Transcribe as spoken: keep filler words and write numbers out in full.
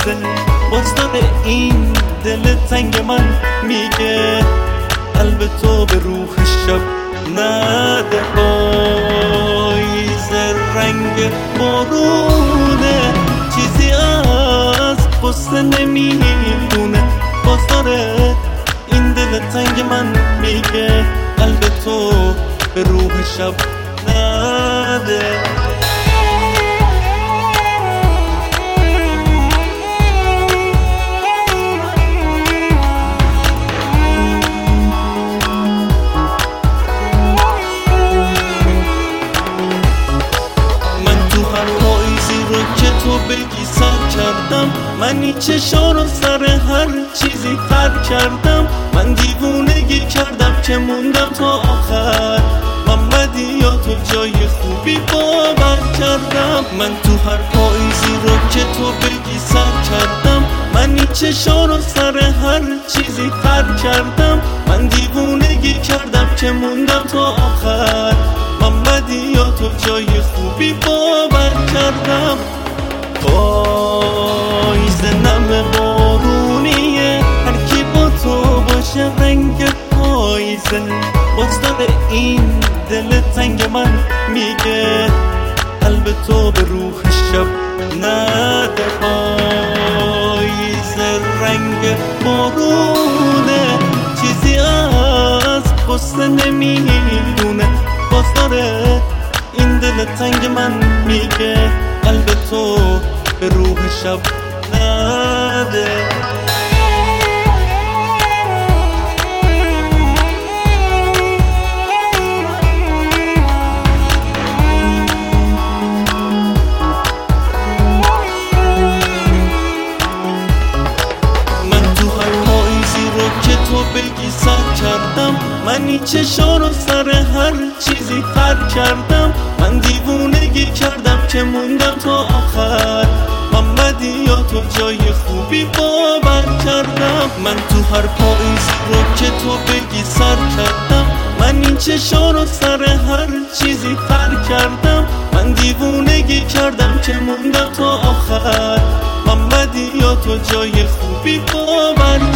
پاییزه باز داره این دل تنگ من میگه قلب تو به روح شب نده. پاییزه رنگ بارونه چیزی از قصه نمیدونه باز داره این دل تنگ من میگه قلب تو به روح شب نده. تو بگی سر کردم من این چشا رو سر هر چیزی خر کردم. من دیوونگی کردم که موندم تا آخر. من بدی یا تو جای خوبی باور کردم. من تو هر پاییزی رو که تو بگی سر کردم من این چشا رو سر هر چیزی خر کردم. من دیوونگی کردم که موندم تا آخر. من بدی یا تو جای خوبی باور کردم. پاییزه نم بارونیه هر کی با تو باشه رنگ پاییزه باز داره این دل تنگ من میگه قلب تو به روح شب نده. پاییزه رنگ بارونه چیزی از قصه نمیدونه باز داره این دل تنگ من میگه قلب تو به روح شب نده. من تو هر پاییزی رو که تو بگی سر کردم من این چشا رو سر هر چیزی خر کردم. من دیوونگی کردم که موندم تا آخر. من بدی یا تو جای خوبی باور کردم. من تو هر پاییزی رو که تو بگی سر کردم من این چشا رو سر هر چیزی خر کردم. من دیوونگی کردم که موندم تا آخر. من بدی یا تو جای خوبی باور